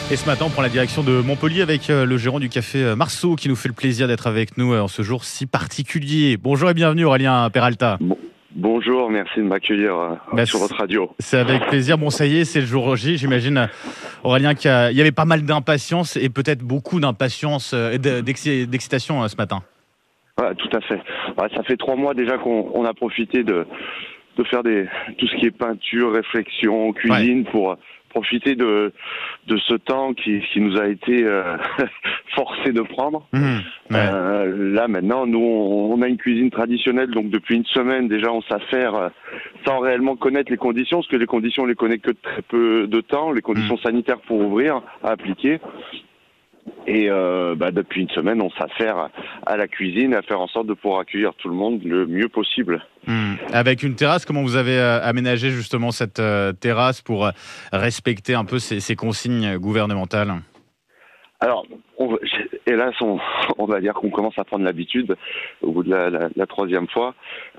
Et ce matin, on prend la direction de Montpellier avec le gérant du café Marceau qui nous fait le plaisir d'être avec nous en ce jour si particulier. Bonjour et bienvenue Aurélien Peralta. Bonjour, merci de m'accueillir sur votre radio. C'est avec plaisir. Bon, ça y est, c'est le jour J. J'imagine, Aurélien, qu'il y avait pas mal d'impatience et peut-être beaucoup d'impatience et d'excitation ce matin. Ouais, tout à fait. Ouais, ça fait 3 mois déjà qu'on a profité de faire tout ce qui est peinture, réflexion, cuisine pour profiter de ce temps qui nous a été forcé de prendre. Là maintenant, nous on a une cuisine traditionnelle, donc depuis une semaine déjà on s'affaire sans réellement connaître les conditions, parce que les conditions on les connaît que de très peu de temps, les conditions sanitaires pour ouvrir à appliquer. Et depuis une semaine, on s'affaire à la cuisine, à faire en sorte de pouvoir accueillir tout le monde le mieux possible. Avec une terrasse, comment vous avez aménagé justement cette terrasse pour respecter un peu ces consignes gouvernementales ? Alors, hélas, on va dire qu'on commence à prendre l'habitude au bout de la 3e fois.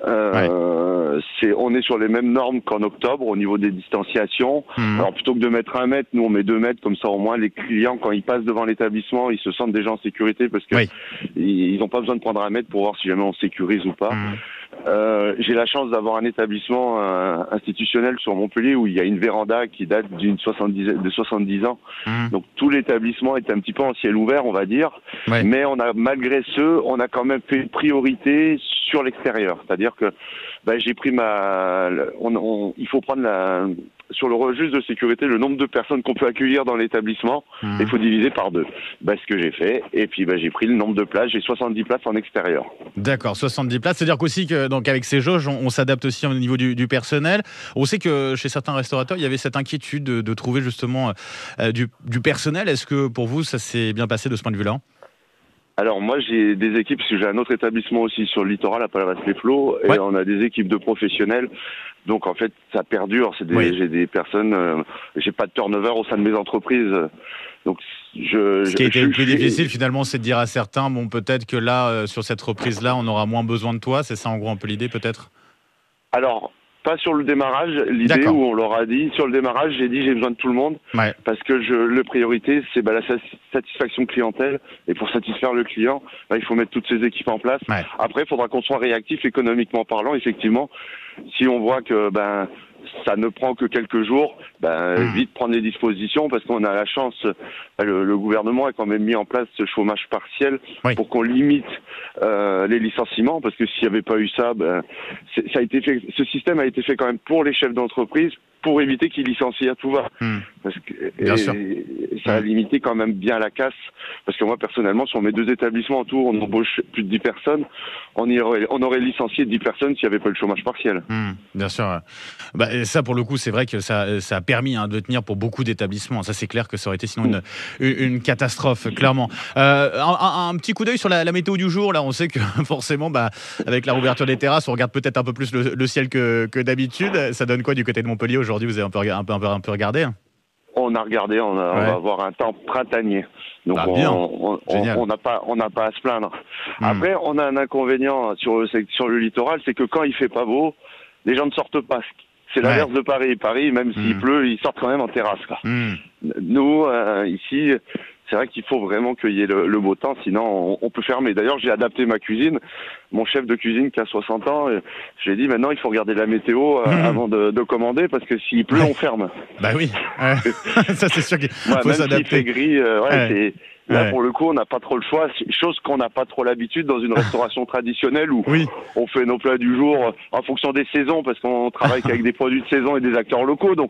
On est sur les mêmes normes qu'en octobre au niveau des distanciations. Alors plutôt que de mettre 1 mètre, nous on met 2 mètres, comme ça au moins les clients, quand ils passent devant l'établissement, ils se sentent déjà en sécurité parce que ils n'ont pas besoin de prendre 1 mètre pour voir si jamais on sécurise ou pas. J'ai la chance d'avoir un établissement institutionnel sur Montpellier où il y a une véranda qui date de 70 ans. Donc tout l'établissement est un petit peu en ciel ouvert, on va dire. Mais malgré on a quand même fait une priorité sur l'extérieur. C'est-à-dire que j'ai pris il faut prendre sur le registre de sécurité, le nombre de personnes qu'on peut accueillir dans l'établissement, il faut diviser par 2. Ce que j'ai fait, et puis j'ai pris le nombre de places, j'ai 70 places en extérieur. D'accord, 70 places, c'est-à-dire qu'aussi avec ces jauges, on s'adapte aussi au niveau du personnel. On sait que chez certains restaurateurs, il y avait cette inquiétude de trouver justement du personnel. Est-ce que pour vous, ça s'est bien passé de ce point de vue-là ? Alors moi j'ai des équipes, parce que j'ai un autre établissement aussi sur le littoral à Palavas-les-Flots, et on a des équipes de professionnels. Donc en fait ça perdure, j'ai des personnes, j'ai pas de turnover au sein de mes entreprises. Donc ce qui a été le plus difficile finalement, c'est de dire à certains, peut-être que là, sur cette reprise-là, on aura moins besoin de toi, c'est ça en gros un peu l'idée peut-être ? Alors, pas sur le démarrage, l'idée où on leur a dit, sur le démarrage, j'ai dit j'ai besoin de tout le monde, parce que la priorité c'est la satisfaction clientèle, et pour satisfaire le client, il faut mettre toutes ces équipes en place. Après, il faudra qu'on soit réactif économiquement parlant, effectivement, si on voit que ça ne prend que quelques jours, vite prendre des dispositions, parce qu'on a la chance, le gouvernement a quand même mis en place ce chômage partiel pour qu'on limite les licenciements, parce que s'il n'y avait pas eu ça, ça a été fait, ce système a été fait quand même pour les chefs d'entreprise, pour éviter qu'ils licencient à tout va. Parce que, ça a limité quand même bien la casse, parce que moi personnellement, sur mes 2 établissements en tout, on embauche plus de 10 personnes, on aurait licencié 10 personnes s'il n'y avait pas le chômage partiel. Bien sûr. Et ça, pour le coup, c'est vrai que ça a permis de tenir pour beaucoup d'établissements. Ça, c'est clair que ça aurait été sinon une catastrophe, clairement. Un petit coup d'œil sur la météo du jour. Là, on sait que forcément, avec la rouverture des terrasses, on regarde peut-être un peu plus le ciel que d'habitude. Ça donne quoi du côté de Montpellier aujourd'hui ? Vous avez un peu regardé ? On a regardé, on va avoir un temps printanier. Donc on n'a pas à se plaindre. Après, on a un inconvénient sur le littoral, c'est que quand il fait pas beau, les gens ne sortent pas. C'est l'inverse de Paris. Paris, même s'il pleut, ils sortent quand même en terrasse. Nous, ici, c'est vrai qu'il faut vraiment qu'il y ait le beau temps, sinon on peut fermer. D'ailleurs, j'ai adapté ma cuisine. Mon chef de cuisine qui a 60 ans, je lui ai dit maintenant il faut regarder la météo avant de commander, parce que s'il pleut, on ferme. Oui, ça c'est sûr qu'il faut s'adapter. Même s'il fait gris, là, pour le coup, on n'a pas trop le choix, chose qu'on n'a pas trop l'habitude dans une restauration traditionnelle où on fait nos plats du jour en fonction des saisons, parce qu'on travaille qu'avec des produits de saison et des acteurs locaux. Donc,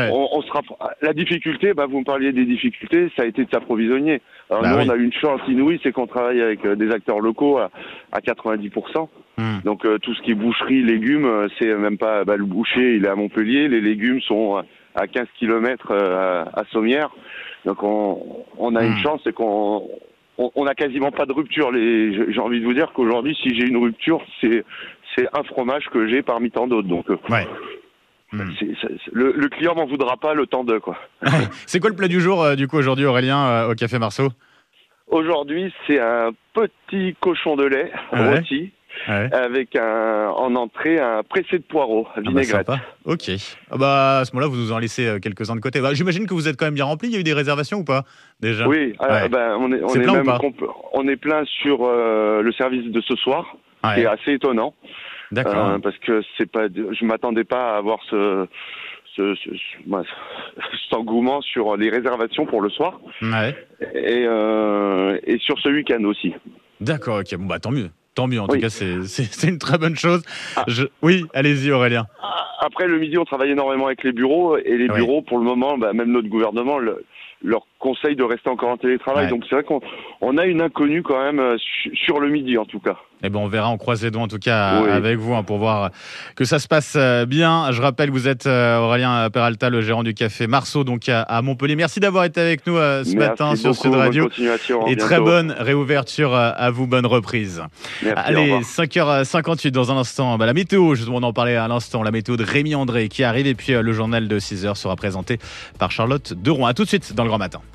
la difficulté, vous me parliez des difficultés, ça a été de s'approvisionner. Alors nous, on a une chance inouïe, c'est qu'on travaille avec des acteurs locaux à 90%. Donc tout ce qui est boucherie, légumes, c'est même pas le boucher, il est à Montpellier, les légumes sont à 15 km à Sommières. Donc on a une chance, c'est qu'on a quasiment pas de rupture. J'ai envie de vous dire qu'aujourd'hui, si j'ai une rupture, c'est un fromage que j'ai parmi tant d'autres. Donc le client m'en voudra pas le temps de quoi. C'est quoi le plat du jour du coup aujourd'hui, Aurélien, au Café Marceau ? Aujourd'hui, c'est un petit cochon de lait rôti. avec en entrée un pressé de poireaux, vinaigrette. Ok. À ce moment-là, vous nous en laissez quelques-uns de côté. J'imagine que vous êtes quand même bien rempli. Il y a eu des réservations ou pas déjà? Oui, on est plein sur le service de ce soir, qui est assez étonnant. D'accord. Parce que je m'attendais pas à avoir cet engouement sur les réservations pour le soir. Et sur ce week-end aussi. D'accord, ok. Tant mieux. Tant mieux. En tout cas, c'est une très bonne chose. Oui, allez-y Aurélien. Après, le midi, on travaille énormément avec les bureaux. Et les bureaux, pour le moment, même notre gouvernement leur conseille de rester encore en télétravail. Donc c'est vrai qu'on a une inconnue quand même sur le midi en tout cas. On verra, on croise les doigts en tout cas avec vous pour voir que ça se passe bien. Je rappelle, vous êtes Aurélien Peralta, le gérant du café Marceau donc à Montpellier. Merci d'avoir été avec nous ce matin sur Sud Radio. Et très bonne réouverture à vous, bonne reprise. Merci, allez, 5h58 dans un instant. La météo, justement, on en parlait à l'instant, la météo de Rémi André qui arrive et puis le journal de 6h sera présenté par Charlotte Deron. À tout de suite dans le Grand Matin.